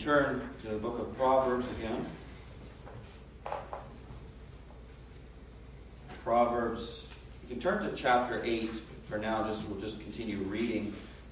turn to the book of Proverbs again. Proverbs, you can turn to chapter 8 for now. We'll just continue reading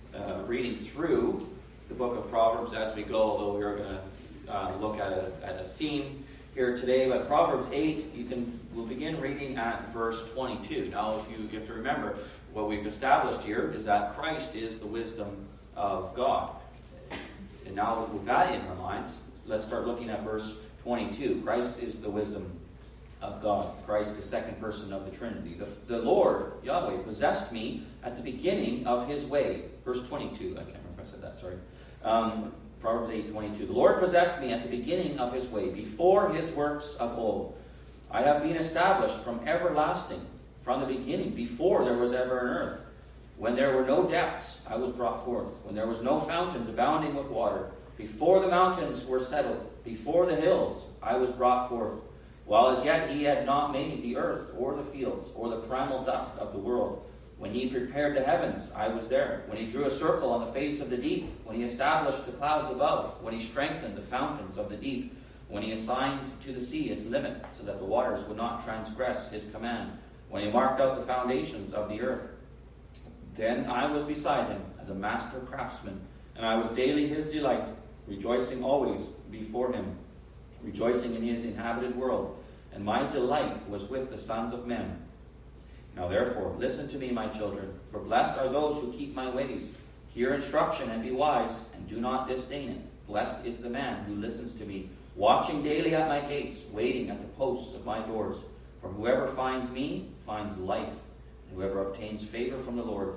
through the book of Proverbs as we go, although we are going to look at a theme here today. But Proverbs 8, we'll begin reading at verse 22. Now, if you have to remember, what we've established here is that Christ is the wisdom of God. And now, with that in our minds, let's start looking at verse 22. Christ is the wisdom of God. Christ, the second person of the Trinity. The Lord, Yahweh, possessed me at the beginning of his way. Verse 22. I can't remember if I said that, sorry. Proverbs 8:22. The Lord possessed me at the beginning of his way, before his works of old. I have been established from everlasting, from the beginning, before there was ever an earth. When there were no depths, I was brought forth. When there was no fountains abounding with water, before the mountains were settled, before the hills, I was brought forth. While as yet he had not made the earth or the fields or the primal dust of the world. When he prepared the heavens, I was there. When he drew a circle on the face of the deep. When he established the clouds above. When he strengthened the fountains of the deep. When he assigned to the sea its limit, so that the waters would not transgress his command. When he marked out the foundations of the earth. Then I was beside him as a master craftsman, and I was daily his delight, rejoicing always before him, rejoicing in his inhabited world. And my delight was with the sons of men. Now therefore, listen to me, my children, for blessed are those who keep my ways. Hear instruction and be wise, and do not disdain it. Blessed is the man who listens to me, watching daily at my gates, waiting at the posts of my doors. For whoever finds me finds life, and whoever obtains favor from the Lord,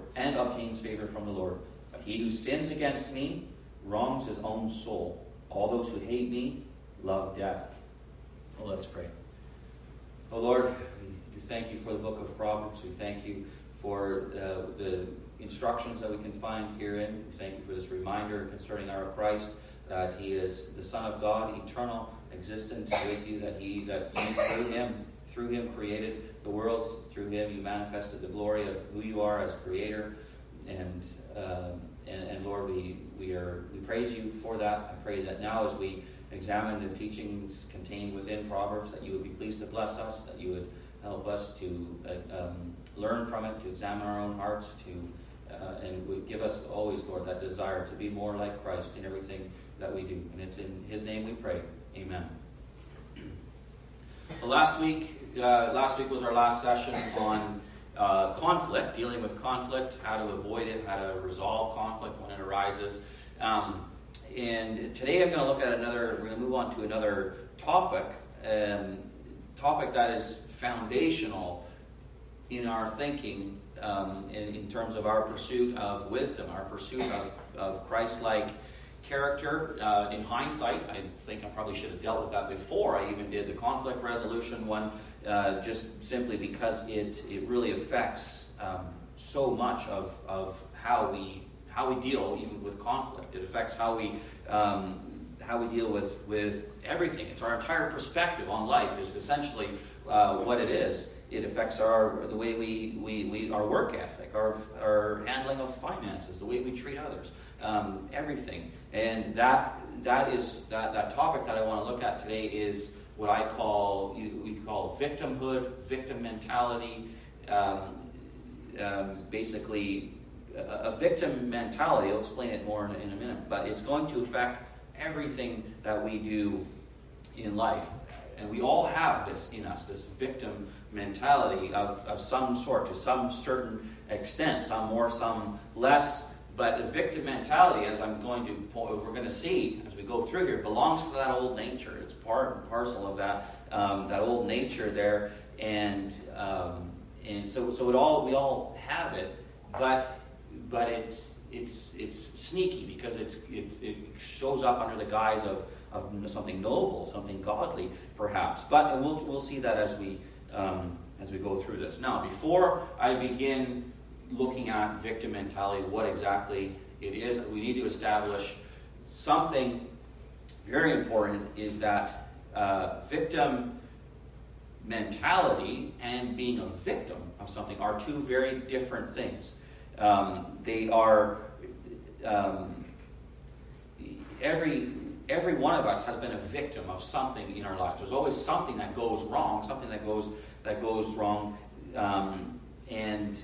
But he who sins against me wrongs his own soul. All those who hate me love death. Well, let's pray. Oh Lord, we thank you for the book of Proverbs. We thank you for the instructions that we can find herein. We thank you for this reminder concerning our Christ, that he is the Son of God, eternal, existent with you, that you through him created the worlds. Through him you manifested the glory of who you are as creator. And Lord, we praise you for that. I pray that now as we examine the teachings contained within Proverbs, that you would be pleased to bless us, that you would help us to learn from it, to examine our own hearts, and would give us always, Lord, that desire to be more like Christ in everything that we do. And it's in his name we pray. Amen. So last week was our last session on conflict, dealing with conflict, how to avoid it, how to resolve conflict when it arises. And today I'm going to look at we're going to move on to another topic that is foundational in our thinking in terms of our pursuit of wisdom, our pursuit of Christ-like character. In hindsight, I think I probably should have dealt with that before I even did the conflict resolution one, just simply because it really affects so much of how we deal even with conflict. It affects how we deal with everything. It's our entire perspective on life is essentially what it is. It affects the way we our work ethic, our handling of finances, the way we treat others, everything. And that topic that I want to look at today is what we call victimhood, victim mentality. Basically, a victim mentality. I'll explain it more in a minute, but it's going to affect everything that we do in life. And we all have this in us, this victim mentality of some sort, to some certain extent, some more, some less. But the victim mentality, as we're going to see as we go through here, belongs to that old nature. It's part and parcel of that old nature there, and so we all have it, but it's sneaky because it shows up under the guise of something noble, something godly, perhaps. But we'll see that as we go through this. Now, before I begin looking at victim mentality, what exactly it is, we need to establish something very important, is that victim mentality and being a victim of something are two very different things. They are every one of us has been a victim of something in our lives. There's always something that goes wrong, and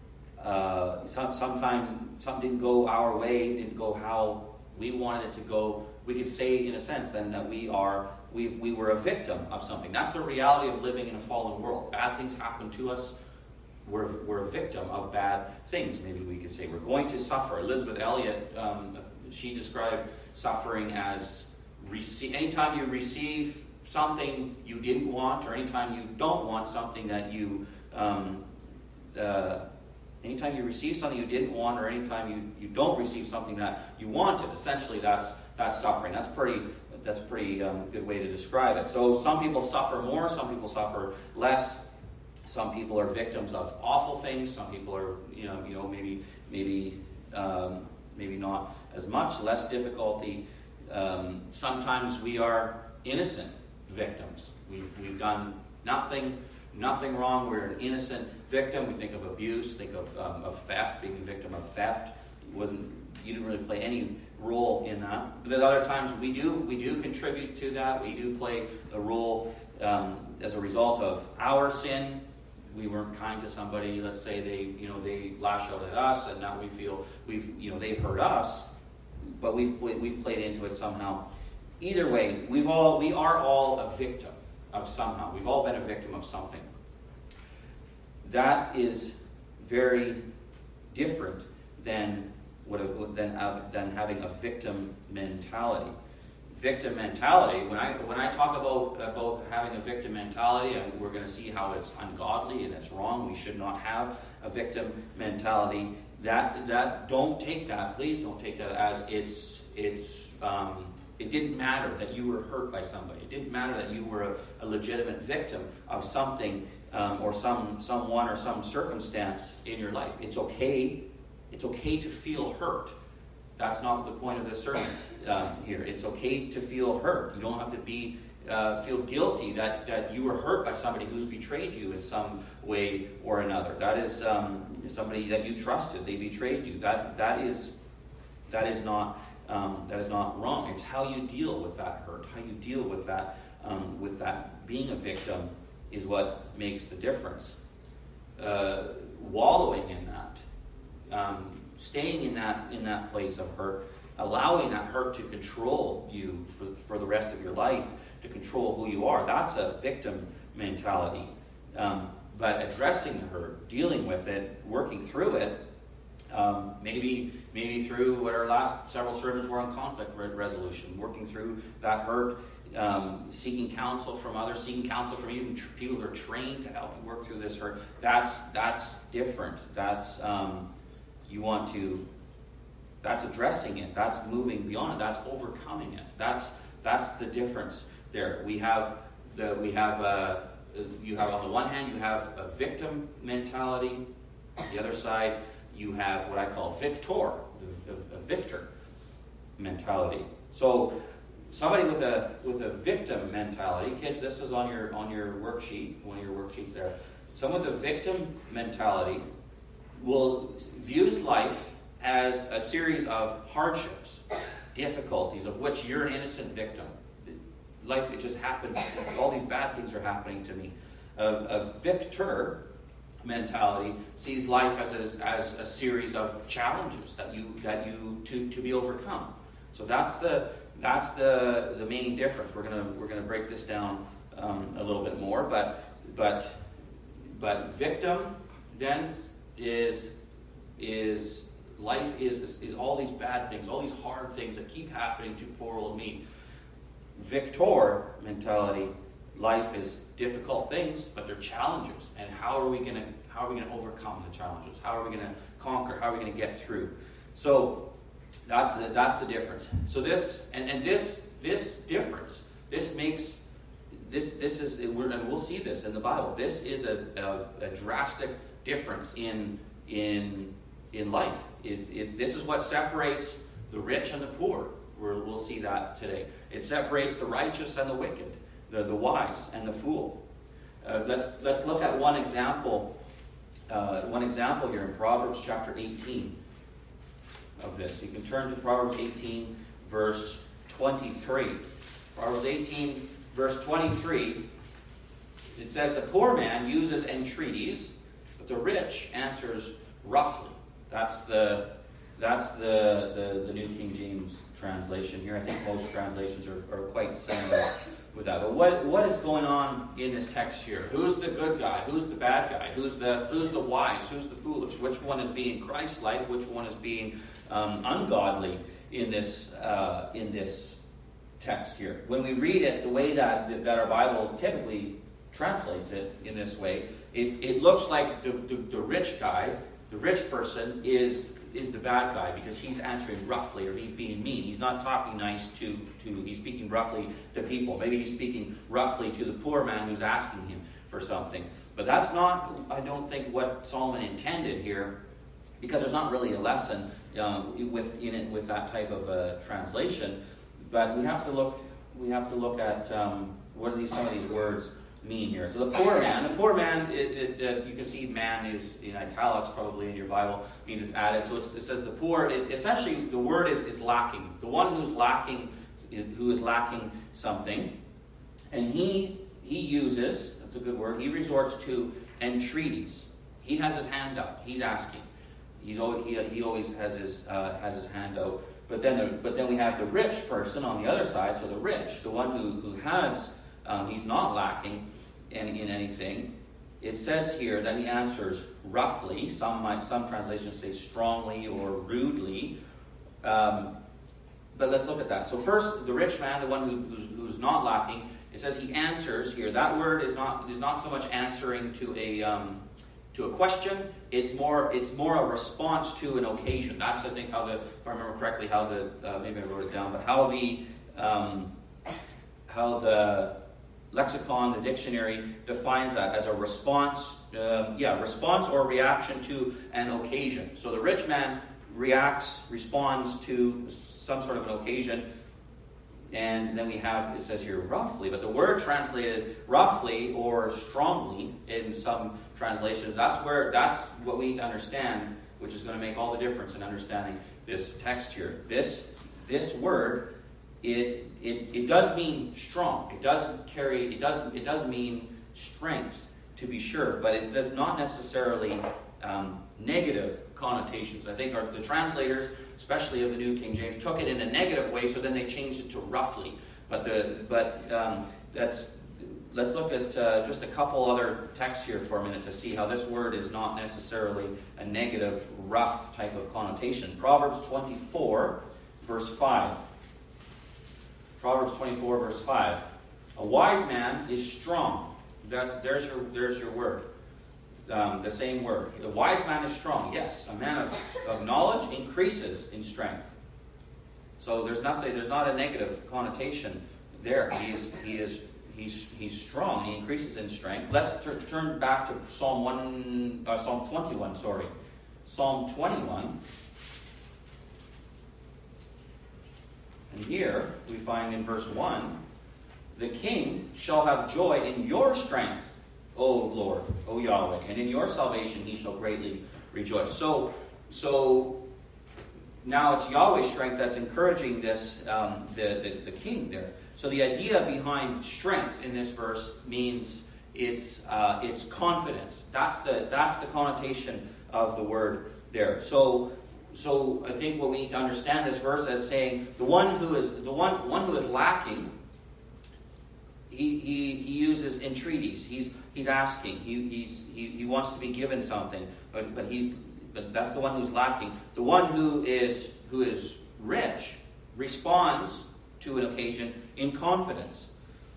sometimes something didn't go our way, didn't go how we wanted it to go. We could say, in a sense, then, that we were a victim of something. That's the reality of living in a fallen world. Bad things happen to us. We're a victim of bad things. Maybe we could say we're going to suffer. Elizabeth Elliot, she described suffering as anytime you receive something you didn't want, or anytime you don't want something that you anytime you receive something you didn't want, or anytime you don't receive something that you wanted. Essentially, that's suffering. That's pretty good way to describe it. So some people suffer more, some people suffer less. Some people are victims of awful things. Some people are, maybe not as much, less difficulty. Sometimes we are innocent victims. We've done nothing wrong. We're an innocent victim. We think of abuse, think of theft, being a victim of theft. You didn't really play any role in that. But at other times we do contribute to that. We do play a role as a result of our sin. We weren't kind to somebody. Let's say they lash out at us, and now we feel they've hurt us, but we've played into it somehow. Either way, we are all a victim of somehow. We've all been a victim of something. That is very different than having a victim mentality. Victim mentality. When I talk about having a victim mentality, and we're going to see how it's ungodly and it's wrong. We should not have a victim mentality. That don't take that. Please don't take that as it didn't matter that you were hurt by somebody. It didn't matter that you were a legitimate victim of something or someone or some circumstance in your life. It's okay. It's okay to feel hurt. That's not the point of this sermon here. It's okay to feel hurt. You don't have to feel guilty that you were hurt by somebody who's betrayed you in some way or another. That is somebody that you trusted. They betrayed you. That is not wrong. It's how you deal with that hurt. How you deal with that being a victim is what makes the difference. Wallowing in that. Staying in that place of hurt, allowing that hurt to control you for the rest of your life, to control who you are, that's a victim mentality. But addressing the hurt, dealing with it, working through it, maybe through what our last several sermons were on conflict resolution, working through that hurt, seeking counsel from others, seeking counsel from even people who are trained to help you work through this hurt. That's different. That's addressing it. That's moving beyond it. That's overcoming it. That's the difference there. You have on the one hand you have a victim mentality. On the other side you have what I call victor, a victor mentality. So somebody with a victim mentality, kids, this is on your worksheet, one of your worksheets there. Someone with a victim mentality views life as a series of hardships, difficulties, of which you're an innocent victim. Life, it just happens. All these bad things are happening to me. A victor mentality sees life as a series of challenges that you to be overcome. So that's the main difference. We're gonna break this down a little bit more, but victim then is life is all these bad things, all these hard things that keep happening to poor old me. Victor mentality, life is difficult things, but they're challenges. And how are we gonna overcome the challenges? How are we gonna conquer? How are we gonna get through? So that's the difference. So this difference, this makes this is, and we'll see this in the Bible. This is a drastic difference in life. This is what separates the rich and the poor. We'll see that today. It separates the righteous and the wicked, the wise and the fool. Let's look at one example. One example here in Proverbs chapter 18 of this. You can turn to Proverbs 18, verse 12. 23. Proverbs 18, verse 23. It says, the poor man uses entreaties, but the rich answers roughly. That's the New King James translation here. I think most translations are quite similar with that. But what is going on in this text here? Who's the good guy? Who's the bad guy? Who's the wise? Who's the foolish? Which one is being Christ-like? Which one is being ungodly in this text here? When we read it the way that our Bible typically translates it in this way, it looks like the rich guy, the rich person is the bad guy because he's answering roughly, or he's being mean. He's not talking nice to he's speaking roughly to people. Maybe he's speaking roughly to the poor man who's asking him for something. But that's not, I don't think, what Solomon intended here, because there's not really a lesson with that type of translation. But we have to look at what are some of these words mean here. So the poor man, you can see man is in italics probably in your Bible, means it's added. So it says the poor, essentially the word is lacking. The one who's lacking, who is lacking something. And he uses, that's a good word, he resorts to entreaties. He has his hand up. He's asking. He always has his hand out. But then we have the rich person on the other side. So the rich, the one who has, he's not lacking in anything. It says here that he answers roughly. Some translations say strongly or rudely. But let's look at that. So first, the rich man, the one who's not lacking, it says he answers here. That word is not so much answering to a question. It's more a response to an occasion. That's, I think, if I remember correctly, maybe I wrote it down, but how the lexicon, the dictionary, defines that as a response. Response or reaction to an occasion. So the rich man responds to some sort of an occasion. And then it says here roughly, but the word translated roughly or strongly in some translations, that's what we need to understand, which is going to make all the difference in understanding this text here. This word, it does mean strong. It does mean strength, to be sure, but it does not necessarily negative connotations. I think the translators, especially of the New King James, took it in a negative way, so then they changed it to roughly. Let's look at just a couple other texts here for a minute to see how this word is not necessarily a negative, rough type of connotation. Proverbs 24, verse 5. Proverbs 24, verse 5. A wise man is strong. There's your word. The same word. A wise man is strong. Yes, a man of knowledge increases in strength. So there's not a negative connotation there. He's strong. He increases in strength. Let's turn back to Psalm 21. Psalm 21. And here we find in verse 1, the king shall have joy in your strength, O Lord, O Yahweh, and in your salvation he shall greatly rejoice. So now it's Yahweh's strength that's encouraging this the king there. So the idea behind strength in this verse means it's confidence. That's the connotation of the word there. So I think what we need to understand this verse as saying the one who is lacking, he uses entreaties. He's asking. He wants to be given something, but that's the one who's lacking. The one who is rich responds to an occasion in confidence.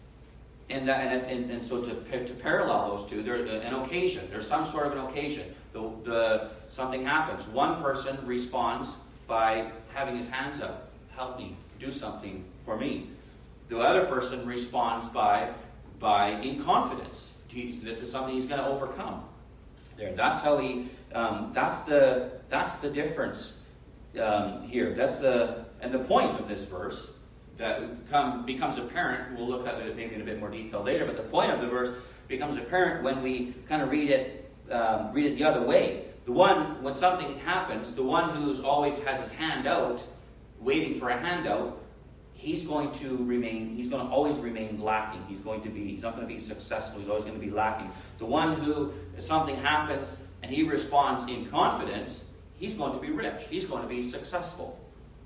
And so to parallel those two, there's an occasion. There's some sort of an occasion. Something happens. One person responds by having his hands up. Help me. Do something for me. The other person responds by in confidence. This is something he's going to overcome. There. That's how he. That's the difference here. And the point of this verse that becomes apparent. We'll look at it maybe in a bit more detail later. But the point of the verse becomes apparent when we kind of read it the other way. When something happens, the one who's always has his hand out, waiting for a handout, he's going to always remain lacking. He's not going to be successful. He's always going to be lacking. The one who, if something happens and he responds in confidence, he's going to be rich. He's going to be successful.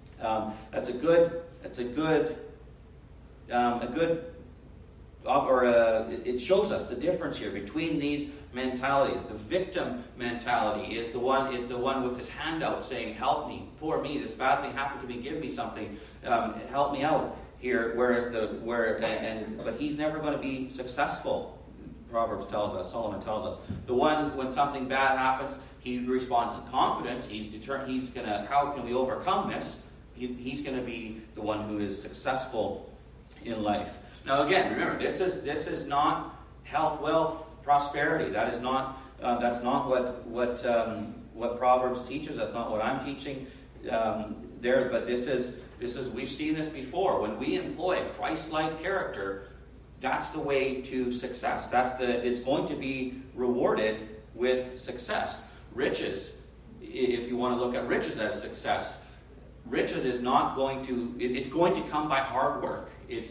It shows us the difference here between these mentalities. The victim mentality is the one with his hand out saying, "Help me, poor me, this bad thing happened to me, give me something, help me out here." But he's never going to be successful. Proverbs tells us, Solomon tells us, the one when something bad happens, he responds in confidence. How can we overcome this? He's going to be the one who is successful in life. Now again, remember, this is not health, wealth, prosperity. That's not what Proverbs teaches. That's not what I'm teaching there. But this is we've seen this before. When we employ Christ-like character, that's the way to success. It's going to be rewarded with success. Riches, if you want to look at riches as success, riches is not going to. It's going to come by hard work.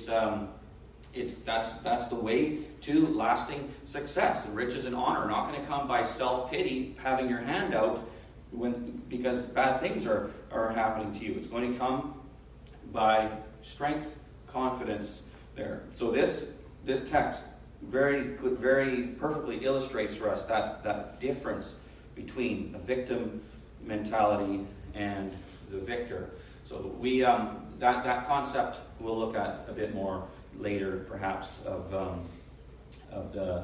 That's the way to lasting success. Riches and honor are not going to come by self-pity, having your hand out because bad things are happening to you. It's going to come by strength, confidence there. So this text very perfectly illustrates for us that difference between a victim mentality and the victor. So we that concept we'll look at a bit more later, perhaps, of the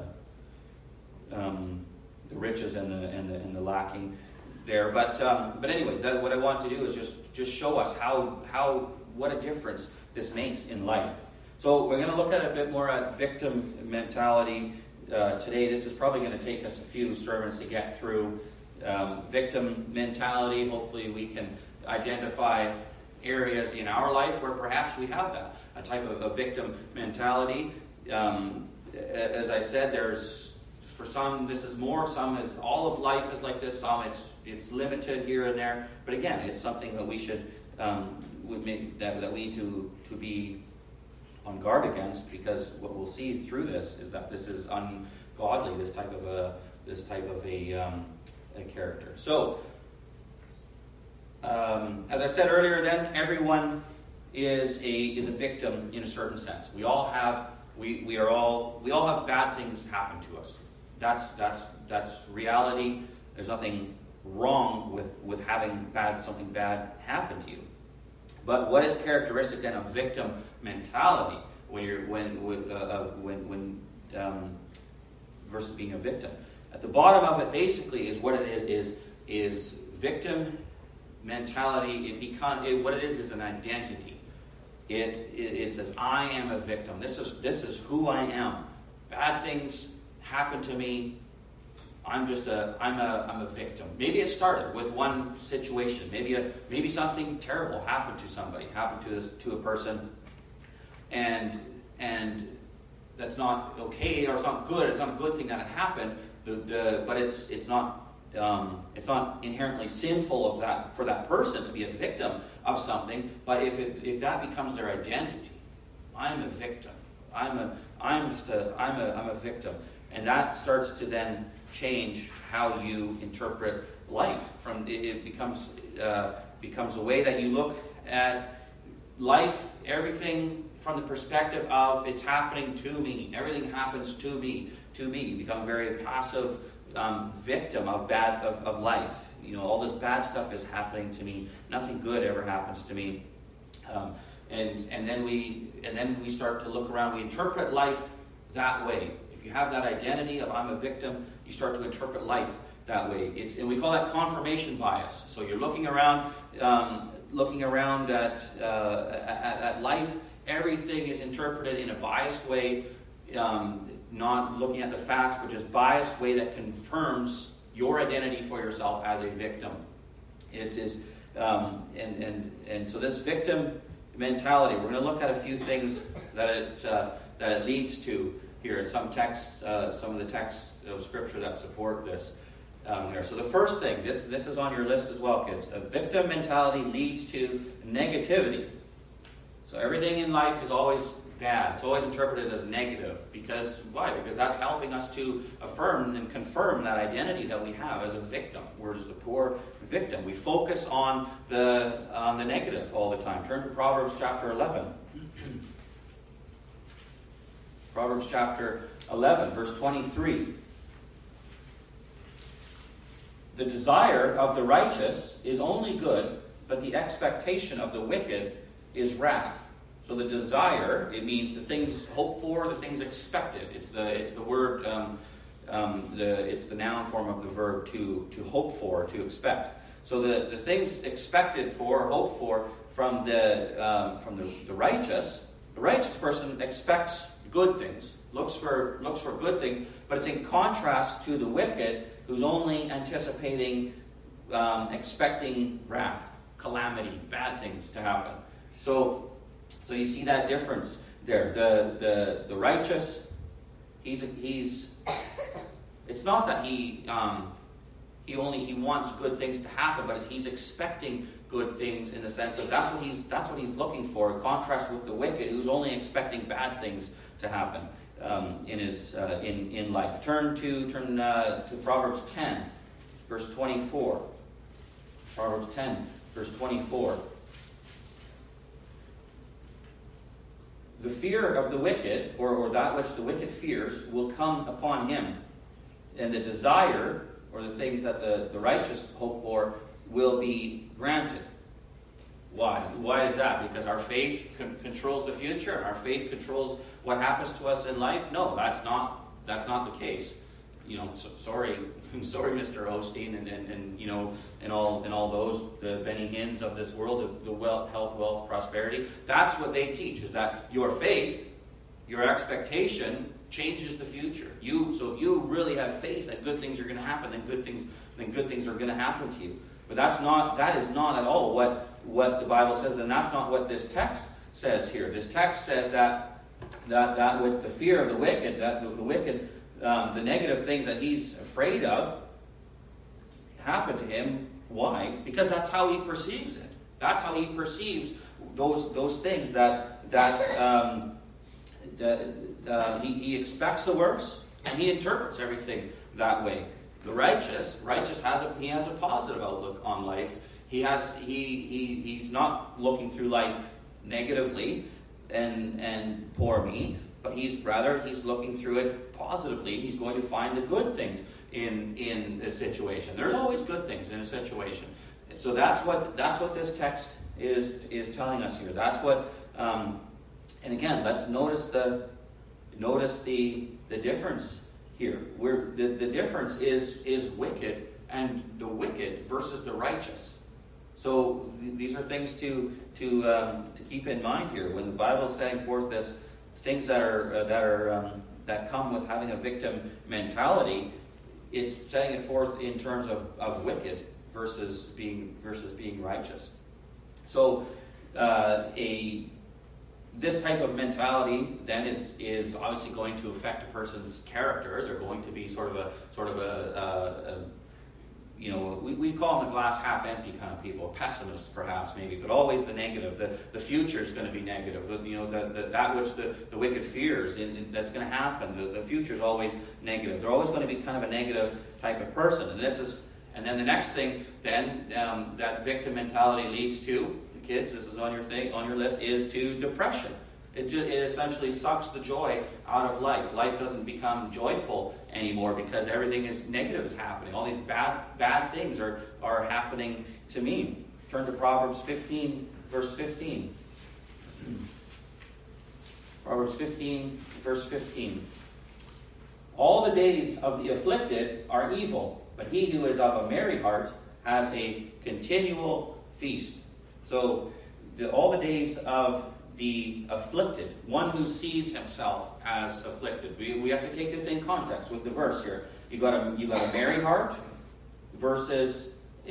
riches and the lacking there. But anyways, what I want to do is just show us what a difference this makes in life. So we're going to look at a bit more at victim mentality today. This is probably going to take us a few sermons to get through. Victim mentality. Hopefully, we can identify areas in our life where perhaps we have a type of a victim mentality. As I said, for some this is more, some is all of life is like this, some it's limited here and there. But again, it's something that we should that we need to be on guard against, because what we'll see through this is that this is ungodly, this type of a character. So as I said earlier, then everyone is a victim in a certain sense. We all have bad things happen to us. That's reality. There's nothing wrong with having something bad happen to you. But what is characteristic then of victim mentality versus being a victim? At the bottom of it, basically, is what it is victim mentality. What it is an identity. It says, I am a victim. This is who I am. Bad things happen to me. I'm a victim. Maybe it started with one situation. Maybe something terrible happened to somebody, to a person, and that's not okay, or it's not good. It's not a good thing that it happened. But it's not inherently sinful for that person to be a victim of something. But if that becomes their identity, I'm a victim. I'm a victim, and that starts to then change how you interpret life. It becomes a way that you look at life, everything from the perspective of it's happening to me. Everything happens to me. You become a very passive victim of life. All this bad stuff is happening to me. Nothing good ever happens to me. And then we start to look around. We interpret life that way. If you have that identity of I'm a victim, you start to interpret life that way. And we call that confirmation bias. So you're looking around at life. Everything is interpreted in a biased way, not looking at the facts, but just biased way that confirms your identity for yourself as a victim. It is, and so this victim mentality, we're going to look at a few things that it leads to here in some texts, some of the texts of Scripture that support this. There. So the first thing, this is on your list as well, kids. A victim mentality leads to negativity. So everything in life is always bad. It's always interpreted as negative. Because why? Because that's helping us to affirm and confirm that identity that we have as a victim. We're just a poor victim. We focus on the negative all the time. Turn to Proverbs chapter 11. Proverbs chapter 11, verse 23. The desire of the righteous is only good, but the expectation of the wicked is wrath. So the desire, it means the things hoped for, the things expected. It's the word, it's the noun form of the verb to hope for, to expect. So the things expected for, hoped for from the righteous person expects good things, looks for good things, but it's in contrast to the wicked, who's only anticipating, expecting wrath, calamity, bad things to happen. So you see that difference there. The righteous, he's. It's not that he wants good things to happen, but he's expecting good things in the sense of that's what he's looking for. In contrast with the wicked, who's only expecting bad things to happen in life. Turn to Proverbs 10, verse 24. Proverbs 10, verse 24. The fear of the wicked, or that which the wicked fears, will come upon him. And the desire, or the things that the righteous hope for, will be granted. Why? Why is that? Because our faith controls the future? Our faith controls what happens to us in life? No, that's not the case. Sorry, Mr. Osteen, and all those, the Benny Hinns of this world, the health, wealth, prosperity. That's what they teach, is that your faith, your expectation changes the future. So if you really have faith that good things are going to happen, then good things are going to happen to you. But that is not at all what the Bible says, and that's not what this text says here. This text says that with the fear of the wicked, that the wicked, the negative things that he's afraid of happen to him. Why? Because that's how he perceives it. That's how he perceives those things he expects the worst, and he interprets everything that way. The righteous has a positive outlook on life. He's not looking through life negatively and poor me, but he's looking through it positively. He's going to find the good things in a situation. There's always good things in a situation. So that's what this text is telling us here. That's what and again, let's notice the difference here. The difference is wicked and the wicked versus the righteous. So these are things to keep in mind here when the Bible is setting forth this things that come with having a victim mentality. It's setting it forth in terms of wicked versus being righteous. So this type of mentality then is obviously going to affect a person's character. They're going to be sort of a we call them a glass half empty kind of people, pessimists perhaps maybe, but always the negative. The future is going to be negative. That which the wicked fears that's going to happen. The future is always negative. They're always going to be kind of a negative type of person. And then the next thing that victim mentality leads to, kids, this is on your list, is to depression. It essentially sucks the joy out of life. Life doesn't become joyful anymore because everything is negative is happening. All these bad things are happening to me. Turn to Proverbs 15, verse 15. Proverbs 15, verse 15. All the days of the afflicted are evil, but he who is of a merry heart has a continual feast. So, all the days of the afflicted, one who sees himself as afflicted. We have to take this in context with the verse here. You got a merry heart versus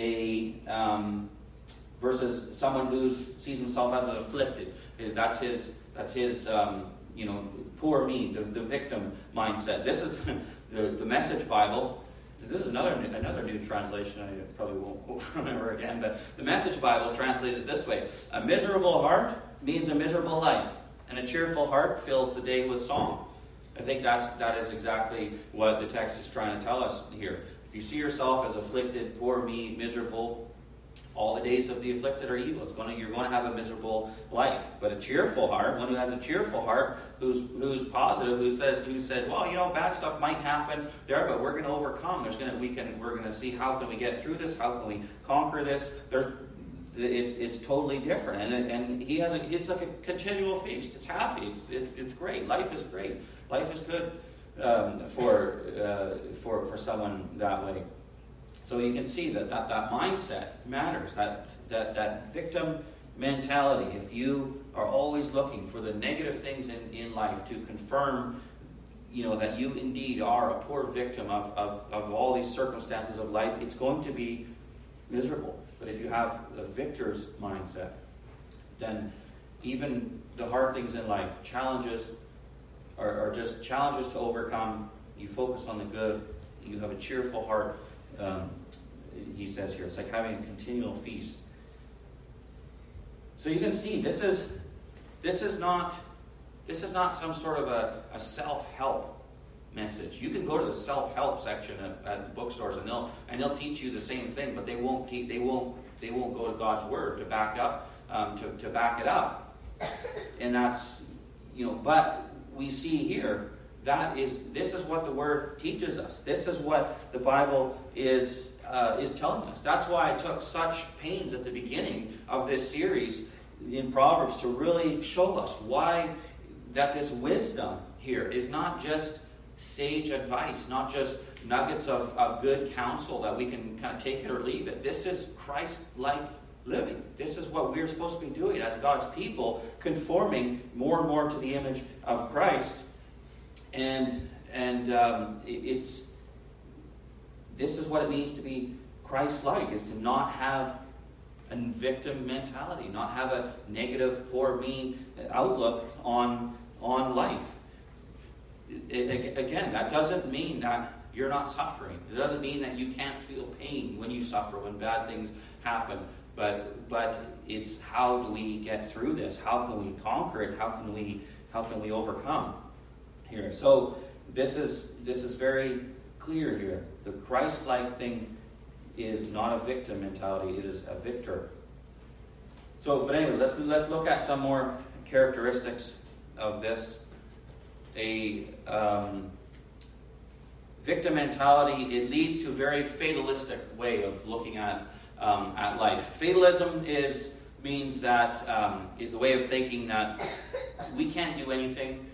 someone who sees himself as an afflicted. That's his poor me, the victim mindset. This is the Message Bible. This is another new translation I probably won't remember again, but the Message Bible translated this way: a miserable heart means a miserable life, and a cheerful heart fills the day with song. I think that is exactly what the text is trying to tell us here. If you see yourself as afflicted, poor me, miserable, all the days of the afflicted are evil. You're going to have a miserable life. But a cheerful heart, one who has a cheerful heart, who's positive, who says, well, bad stuff might happen there, but we're going to overcome. We're going to see how can we get through this, how can we conquer this. It's totally different, and it's like a continual feast. It's happy. It's great. Life is great. Life is good for someone that way. So you can see that mindset matters. That victim mentality. If you are always looking for the negative things in life to confirm, that you indeed are a poor victim of all these circumstances of life, it's going to be miserable. But if you have a victor's mindset, then even the hard things in life, challenges, are just challenges to overcome. You focus on the good. You have a cheerful heart. He says here, it's like having a continual feast. So you can see this is not some sort of a self-help message. You can go to the self-help section at bookstores and they'll teach you the same thing, but they won't go to God's word to back up to back it up. And that's but we see here this is what the word teaches us. This is what the Bible is telling us. That's why I took such pains at the beginning of this series in Proverbs to really show us why that this wisdom here is not just sage advice, not just nuggets of good counsel that we can kind of take it or leave it. This is Christ-like living. This is what we're supposed to be doing as God's people, conforming more and more to the image of Christ. And this is what it means to be Christ-like, is to not have a victim mentality, not have a negative, poor me outlook on life. Again, that doesn't mean that you're not suffering. It doesn't mean that you can't feel pain when you suffer, when bad things happen. But it's how do we get through this? How can we conquer it? How can we overcome here? So this is very clear here. The Christ-like thing is not a victim mentality; it is a victor. So, but anyways, let's look at some more characteristics of this. A victim mentality, it leads to a very fatalistic way of looking at life. Fatalism means that is a way of thinking that we can't do anything.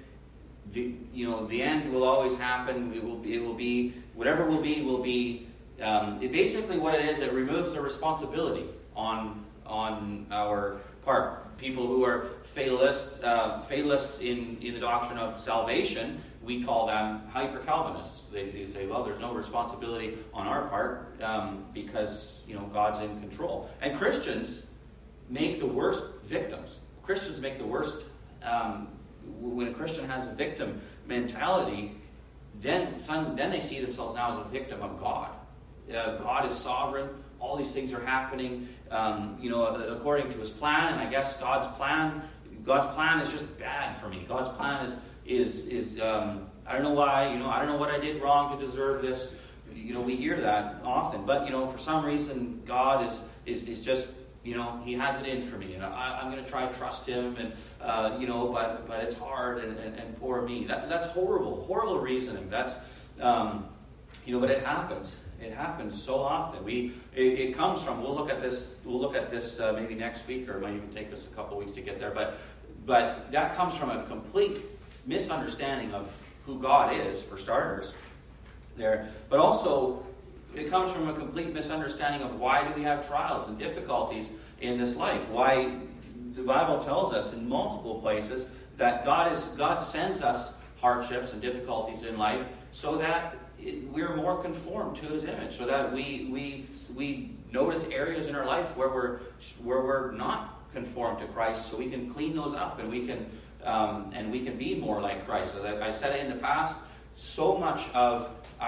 The end will always happen. It will be whatever will be. Basically, what it is, it removes the responsibility on our part. People who are fatalists in the doctrine of salvation, we call them hyper-Calvinists. They say, well, there's no responsibility on our part because God's in control. And Christians make the worst victims. Christians make the worst. When a Christian has a victim mentality, then they see themselves now as a victim of God. God is sovereign. All these things are happening, according to His plan. And I guess God's plan is just bad for me. God's plan is I don't know why. I don't know what I did wrong to deserve this. We hear that often. But for some reason, God is just He has it in for me, and I'm going to try to trust Him. And but it's hard and poor me. That's horrible reasoning. That's but it happens. It happens so often. It comes from. We'll look at this maybe next week, or it might even take us a couple weeks to get there. But that comes from a complete misunderstanding of who God is, for starters. There, but also it comes from a complete misunderstanding of why do we have trials and difficulties in this life. Why the Bible tells us in multiple places that God sends us hardships and difficulties in life so that we're more conformed to His image, so that we notice areas in our life where we're not conformed to Christ, so we can clean those up and we can be more like Christ. As I said it in the past, so much of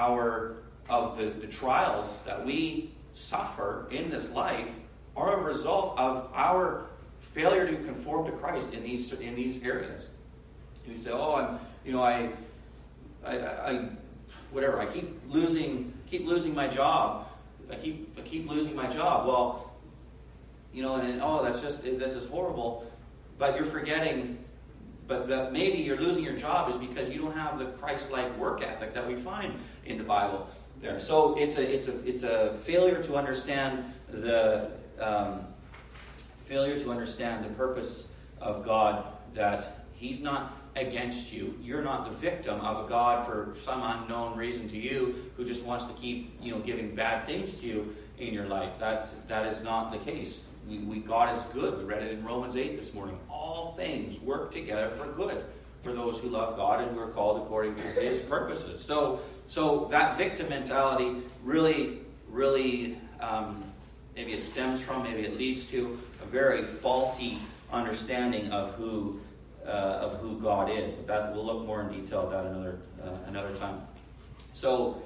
the trials that we suffer in this life are a result of our failure to conform to Christ in these areas. You say, "Oh, I keep losing my job. I keep losing my job." Well, this is horrible. But you're forgetting. But that maybe you're losing your job is because you don't have the Christ-like work ethic that we find in the Bible there. So it's a failure to understand the purpose of God, that He's not against you. You're not the victim of a God for some unknown reason to you who just wants to keep giving bad things to you in your life. That is not the case. God is good. We read it in Romans 8 this morning. All things work together for good for those who love God and who are called according to His purposes. So that victim mentality really, maybe it stems from, maybe it leads to a very faulty understanding of who God is. But that we'll look more in detail at that another time. So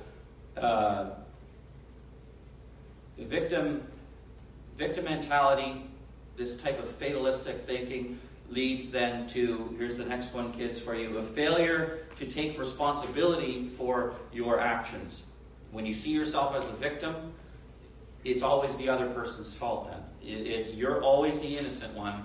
victim mentality, this type of fatalistic thinking, leads then to, here's the next one, kids, for you, a failure to take responsibility for your actions. When you see yourself as a victim, it's always the other person's fault then. You're always the innocent one.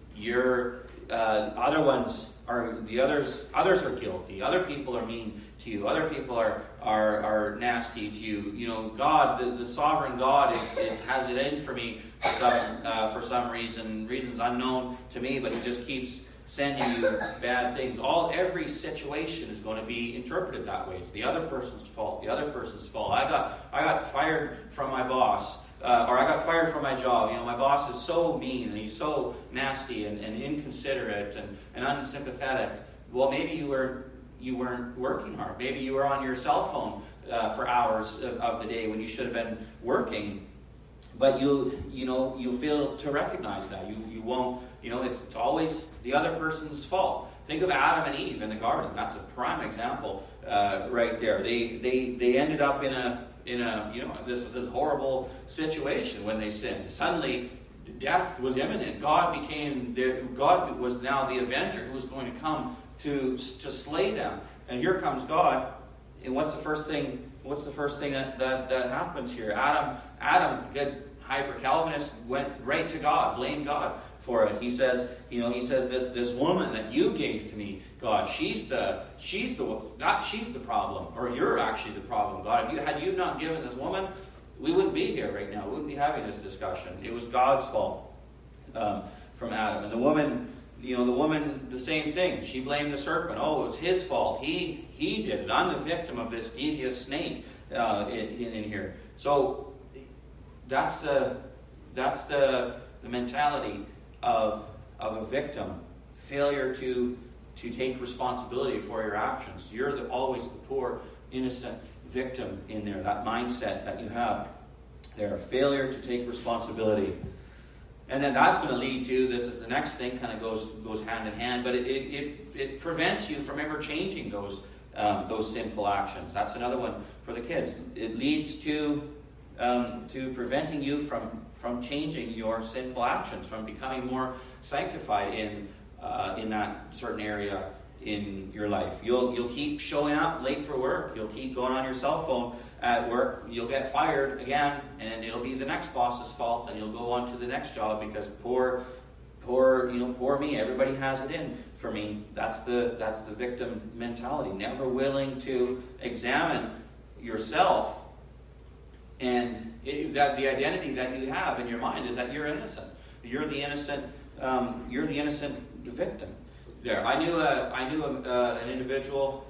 Other ones are the others are guilty. Other people are mean to you. Other people are nasty to you. God, the sovereign God has it in for me for some reasons unknown to me, but He just keeps sending you bad things. Every situation is going to be interpreted that way. It's the other person's fault. The other person's fault. I got fired from my boss. Or I got fired from my job. My boss is so mean and he's so nasty and inconsiderate and unsympathetic. Well, maybe you weren't working hard. Maybe you were on your cell phone for hours of the day when you should have been working. But you fail to recognize that. You won't. It's always the other person's fault. Think of Adam and Eve in the garden. That's a prime example right there. They ended up in a this horrible situation when they sinned. Suddenly, death was imminent. God was now the avenger who was going to come to slay them. And here comes God. And what's the first thing that happens here? Adam, good hyper-Calvinist, went right to God, blamed God for it. He says, this woman that you gave to me, God, she's the problem, or you're actually the problem, God. Had you not given this woman, we wouldn't be here right now. We wouldn't be having this discussion. It was God's fault from Adam. And the woman, the same thing. She blamed the serpent. Oh, it was his fault. He did it. I'm the victim of this devious snake in here. So that's the mentality of a victim. Failure to take responsibility for your actions. You're always the poor, innocent victim in there. That mindset that you have there. Failure to take responsibility. And then that's going to lead to, this is the next thing, kind of goes hand in hand, but it prevents you from ever changing those sinful actions. That's another one for the kids. It leads to preventing you from changing your sinful actions, from becoming more sanctified in that certain area in your life. You'll keep showing up late for work. You'll keep going on your cell phone at work. You'll get fired again, and it'll be the next boss's fault, and you'll go on to the next job because poor me. Everybody has it in for me. That's the victim mentality. Never willing to examine yourself. And that the identity that you have in your mind is that you're innocent. You're the innocent victim. There, I knew an individual.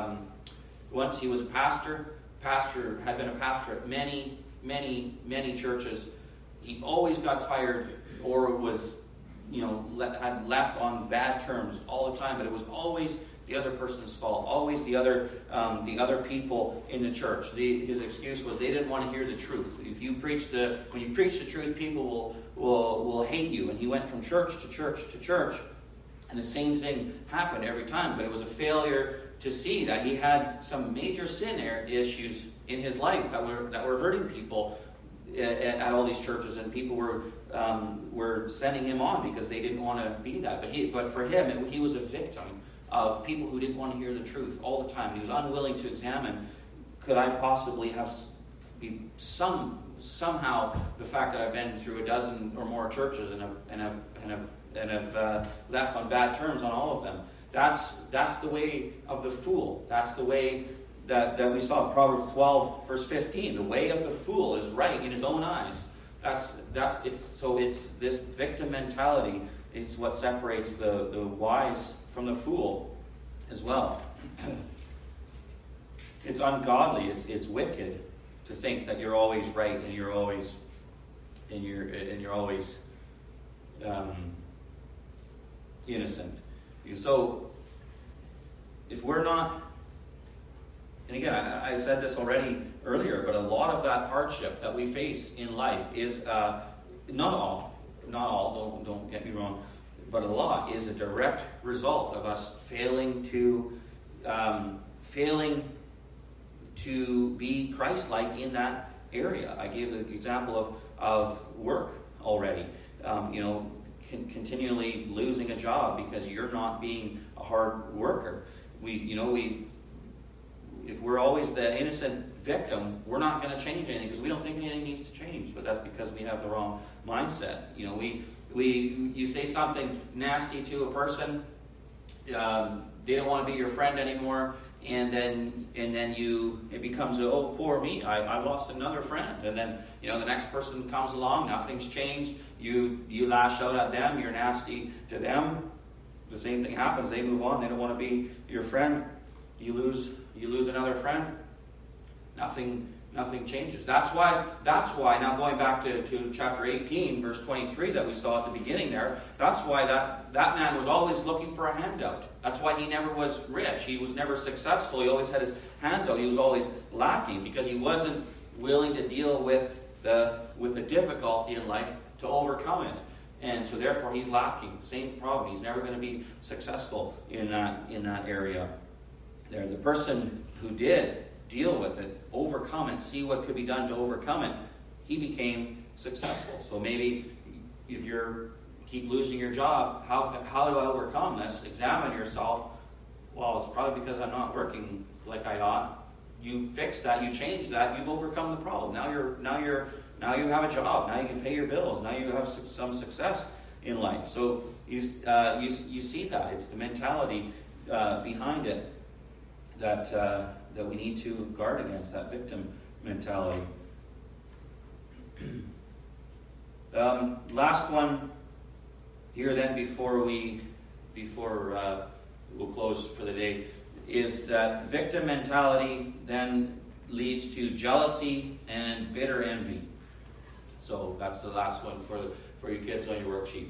Once he was a pastor. Pastor had been a pastor at many churches. He always got fired or was had left on bad terms all the time. But it was always the other person's fault. Always the other people in the church. His excuse was they didn't want to hear the truth. When you preach the truth, people will hate you. And he went from church to church to church, and the same thing happened every time. But it was a failure to see that he had some major sin issues in his life that were hurting people at all these churches, and people were were sending him on because they didn't want to be that. But for him, he was a victim of people who didn't want to hear the truth all the time. He was unwilling to examine, could I possibly be somehow the fact that I've been through a dozen or more churches and have left on bad terms on all of them. That's the way of the fool. That's the way that we saw in Proverbs 12, verse 15. The way of the fool is right in his own eyes. It's this victim mentality is what separates the wise from the fool as well. It's ungodly. It's wicked to think that you're always right and you're always innocent. So if we're not, and again, I said this already earlier, but a lot of that hardship that we face in life is not all, don't get me wrong, but a lot is a direct result of us failing to be Christ-like in that area. I gave the example of work already. Continually losing a job because you're not being a hard worker. If we're always the innocent victim, we're not going to change anything because we don't think anything needs to change. But that's because we have the wrong mindset. You say something nasty to a person, they don't want to be your friend anymore, and then it becomes oh, poor me, I lost another friend. And then the next person comes along, nothing's changed. You lash out at them, you're nasty to them. The same thing happens. They move on. They don't want to be your friend. You lose another friend. Nothing changes. That's why now going back to chapter 18, verse 23 that we saw at the beginning there, that's why that man was always looking for a handout. That's why he never was rich. He was never successful. He always had his hands out. He was always lacking because he wasn't willing to deal with the difficulty in life to overcome it. And so therefore he's lacking. Same problem. He's never going to be successful in that area. There, the person who did deal with it, overcome it, see what could be done to overcome it, he became successful. So maybe if you keep losing your job, how do I overcome this? Examine yourself. Well, it's probably because I'm not working like I ought. You fix that, you change that, you've overcome the problem. Now you have a job. Now you can pay your bills. Now you have some success in life. So you see that it's the mentality behind it that we need to guard against, that victim mentality. Last one here then before we'll close for the day is that victim mentality then leads to jealousy and bitter envy. So that's the last one for you kids on your worksheet.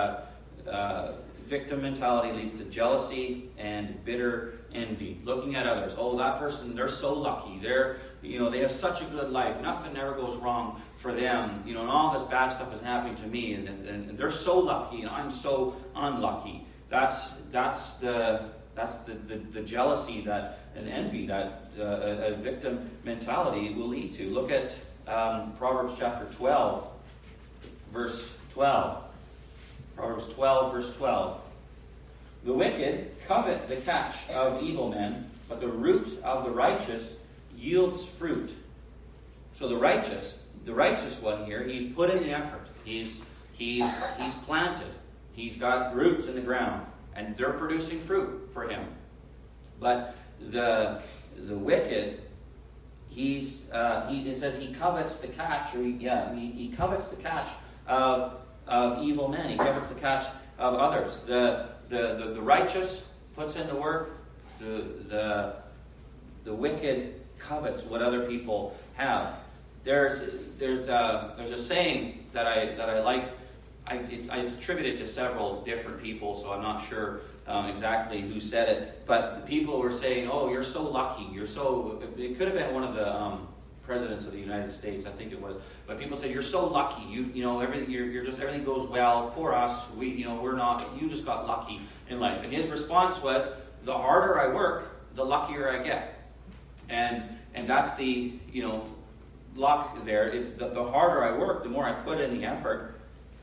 Victim mentality leads to jealousy and bitter envy. Looking at others. Oh, that person, they're so lucky. They have such a good life. Nothing ever goes wrong for them. And all this bad stuff is happening to me. And they're so lucky, and I'm so unlucky. That's the jealousy and envy that a victim mentality will lead to. Look at Proverbs chapter 12, verse 12. Proverbs 12, verse 12. The wicked covet the catch of evil men, but the root of the righteous yields fruit. So the righteous one here, he's put in the effort. He's planted. He's got roots in the ground, and they're producing fruit for him. But the wicked, it says he covets the catch, he covets the catch of evil men. He covets the catch of others. The righteous puts in the work. The wicked covets what other people have. There's a saying that I like. I attribute it to several different people, so I'm not sure exactly who said it. But people were saying, "Oh, you're so lucky. You're so." It could have been one of the presidents of the United States, I think it was. But people say, "You're so lucky. Everything goes well. Poor us. We're not. You just got lucky in life." And his response was, "The harder I work, the luckier I get." And that's the luck there. It's the harder I work, the more I put in the effort,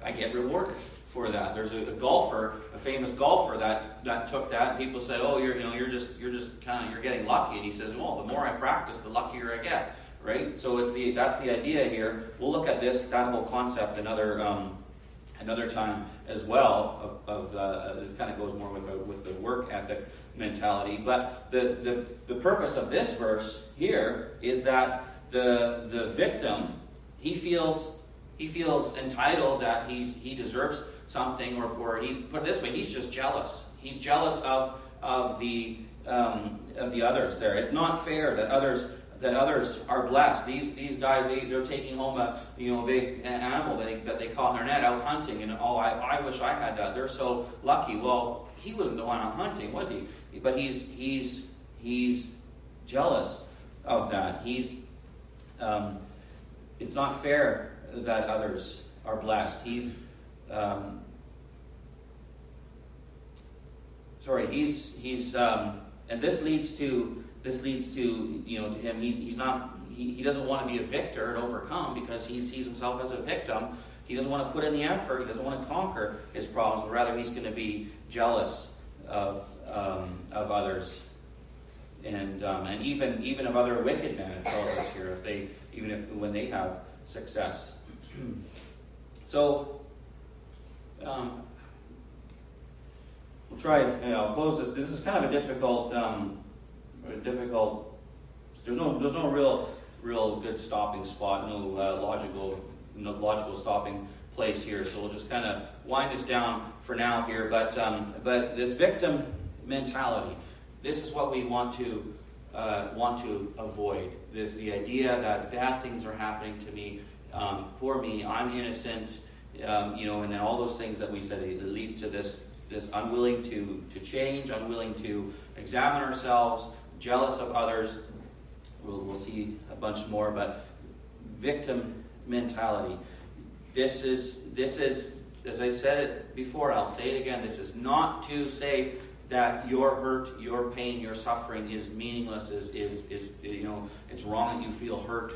I get rewarded for that. There's a golfer, a famous golfer that took that, and people said, "Oh, you're just getting lucky." And he says, "Well, the more I practice, the luckier I get." Right? So that's the idea here. We'll look at that whole concept another time as well. It kind of goes more with the work ethic mentality. But the purpose of this verse here is that the victim, he feels entitled, that he deserves something, or he's, put it this way, he's just jealous. He's jealous of the others there. It's not fair that others are blessed. These guys, they're taking home a big animal that they caught in their net out hunting, and I wish I had that. They're so lucky. Well, he wasn't the one out hunting, was he? But he's jealous of that. It's not fair that others are blessed. He's and this leads to to him. He doesn't want to be a victor and overcome, because he sees himself as a victim. He doesn't want to put in the effort. He doesn't want to conquer his problems, but rather he's going to be jealous of others, and even of other wicked men. It tells us here, when they have success. So we'll try. I'll close this. This is kind of a difficult. There's no real good stopping spot. No logical stopping place here. So we'll just kind of wind this down for now here. But this victim mentality. This is what we want to avoid. The idea that bad things are happening to me, for me, I'm innocent, and then all those things that we said, it leads to this unwilling to change, unwilling to examine ourselves, jealous of others. We'll see a bunch more, but victim mentality. This is, as I said it before, I'll say it again. This is not to say that your hurt, your pain, your suffering is meaningless. It's wrong that you feel hurt.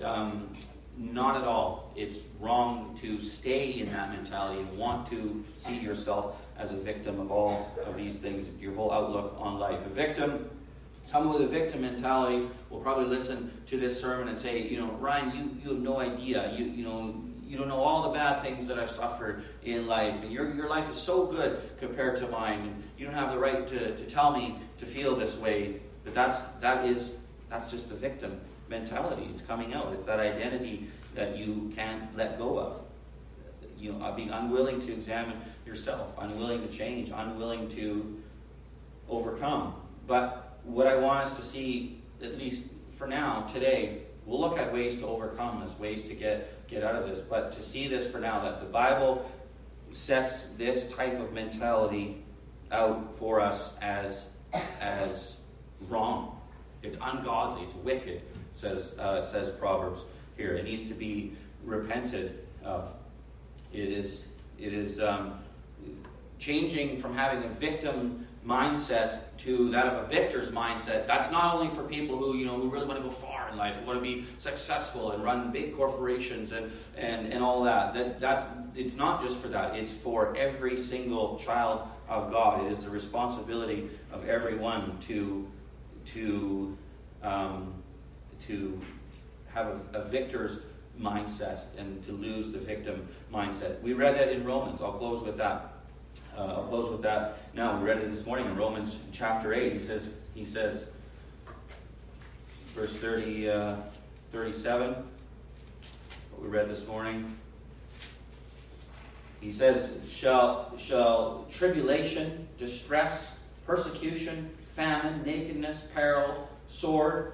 Not at all. It's wrong to stay in that mentality and want to see yourself as a victim of all of these things, your whole outlook on life. Someone with a victim mentality will probably listen to this sermon and say, Ryan, you have no idea. You don't know all the bad things that I've suffered in life, and your life is so good compared to mine, and you don't have the right to tell me to feel this way. But that's just the victim mentality. It's coming out. It's that identity that you can't let go of. Being unwilling to examine yourself, unwilling to change, unwilling to overcome. But what I want us to see, at least for now, today, we'll look at ways to overcome this, ways to get out of this. But to see this for now, that the Bible sets this type of mentality out for us as wrong. It's ungodly. It's wicked, says Proverbs here. It needs to be repented of. It is changing from having a victim mindset to that of a victor's mindset. That's not only for people who really want to go far in life, who want to be successful and run big corporations and all that. It's not just for that. It's for every single child of God. It is the responsibility of everyone to have a victor's mindset and to lose the victim mindset. We read that in Romans. I'll close with that. Now. We read it this morning in Romans chapter 8. He says, verse 37, what we read this morning. He says, shall tribulation, distress, persecution, famine, nakedness, peril, sword.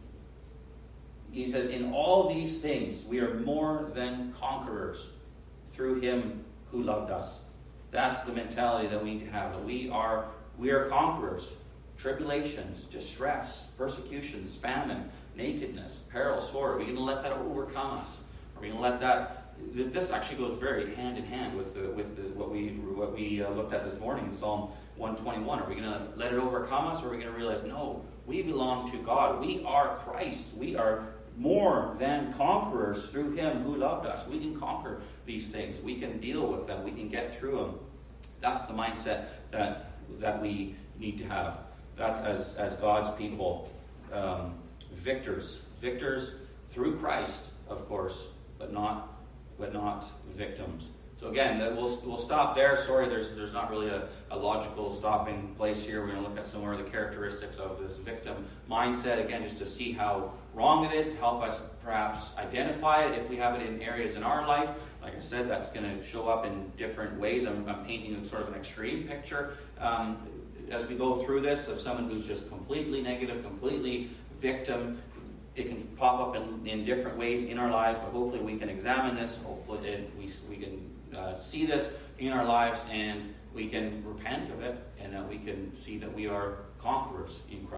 He says, in all these things we are more than conquerors through him who loved us. That's the mentality that we need to have. That we are conquerors. Tribulations, distress, persecutions, famine, nakedness, peril, sword. Are we going to let that overcome us? Are we going to let that? This actually goes very hand in hand with what we looked at this morning in Psalm 121. Are we going to let it overcome us, or are we going to realize, no, we belong to God. We are Christ. We are more than conquerors through him who loved us. We can conquer these things. We can deal with them. We can get through them. That's the mindset that we need to have. That's as God's people, victors through Christ, of course, but not victims. So again, we'll stop there. Sorry, there's not really a logical stopping place here. We're going to look at some more of the characteristics of this victim mindset, again, just to see how wrong it is, to help us perhaps identify it if we have it in areas in our life. Like I said, that's going to show up in different ways. I'm painting sort of an extreme picture as we go through this of someone who's just completely negative, completely victim. It can pop up in different ways in our lives, but hopefully we can examine this. Hopefully we can see this in our lives, and we can repent of it, and we can see that we are conquerors in Christ.